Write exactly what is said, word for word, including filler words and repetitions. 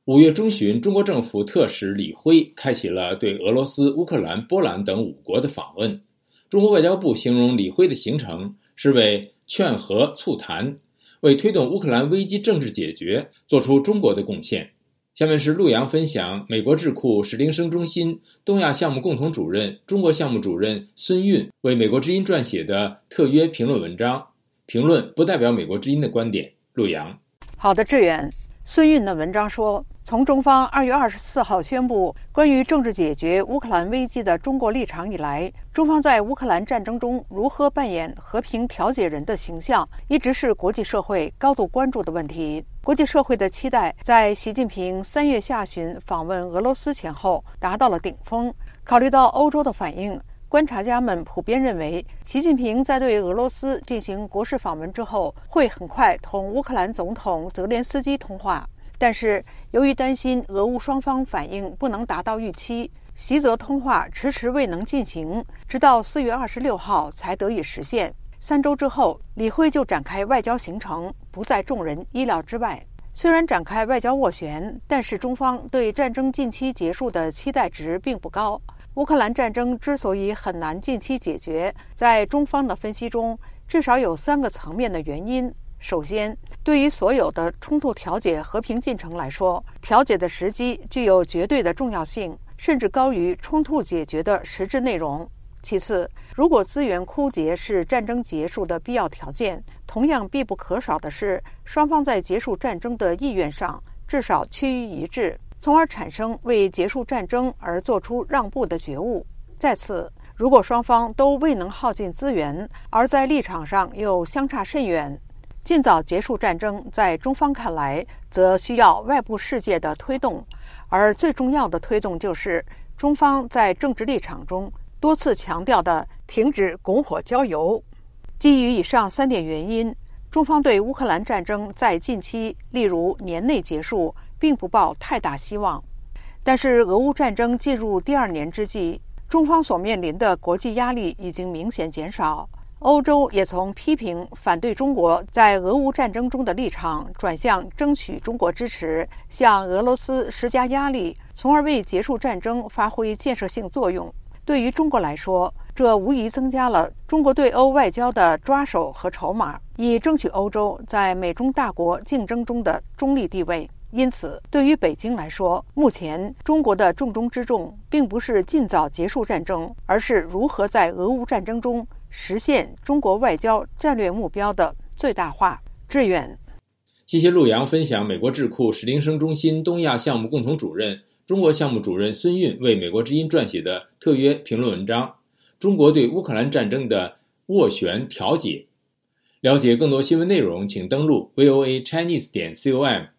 五月中旬，中国政府特使李辉开启了对俄罗斯、乌克兰、波兰等五国的访问。中国外交部形容李辉的行程是为劝和促谈，为推动乌克兰危机政治解决做出中国的贡献。下面是陆洋分享美国智库史汀生中心东亚项目共同主任、中国项目主任孙运为美国之音撰写的特约评论文章，评论不代表美国之音的观点。陆洋。 好的，志远。孙运的文章说，从中方二月二十四号宣布关于政治解决乌克兰危机的中国立场以来，中方在乌克兰战争中如何扮演和平调解人的形象，一直是国际社会高度关注的问题。国际社会的期待在习近平三月下旬访问俄罗斯前后达到了顶峰。考虑到欧洲的反应，观察家们普遍认为，习近平在对俄罗斯进行国事访问之后，会很快同乌克兰总统泽连斯基通话。但是，由于担心俄乌双方反应不能达到预期，习泽通话迟迟未能进行，直到四月二十六号才得以实现。三周之后，李辉就展开外交行程，不在众人意料之外。虽然展开外交斡旋，但是中方对战争近期结束的期待值并不高。乌克兰战争之所以很难近期解决，在中方的分析中，至少有三个层面的原因。首先，对于所有的冲突调解和平进程来说，调解的时机具有绝对的重要性，甚至高于冲突解决的实质内容。其次，如果资源枯竭是战争结束的必要条件，同样必不可少的是，双方在结束战争的意愿上至少趋于一致，从而产生为结束战争而做出让步的觉悟。再次，如果双方都未能耗尽资源，而在立场上又相差甚远，尽早结束战争在中方看来则需要外部世界的推动，而最重要的推动就是中方在政治立场中多次强调的停止拱火浇油。基于以上三点原因，中方对乌克兰战争在近期，例如年内结束，并不抱太大希望。但是俄乌战争进入第二年之际，中方所面临的国际压力已经明显减少，欧洲也从批评反对中国在俄乌战争中的立场转向争取中国支持，向俄罗斯施加压力，从而为结束战争发挥建设性作用。对于中国来说，这无疑增加了中国对欧外交的抓手和筹码，以争取欧洲在美中大国竞争中的中立地位。因此，对于北京来说，目前中国的重中之重并不是尽早结束战争，而是如何在俄乌战争中实现中国外交战略目标的最大化。志远。 谢谢陆洋分享美国智库史汀生中心东亚项目共同主任、中国项目主任孙运为美国之音撰写的特约评论文章《中国对乌克兰战争的斡旋调解》。了解更多新闻内容，请登录 V O A Chinese 点 com。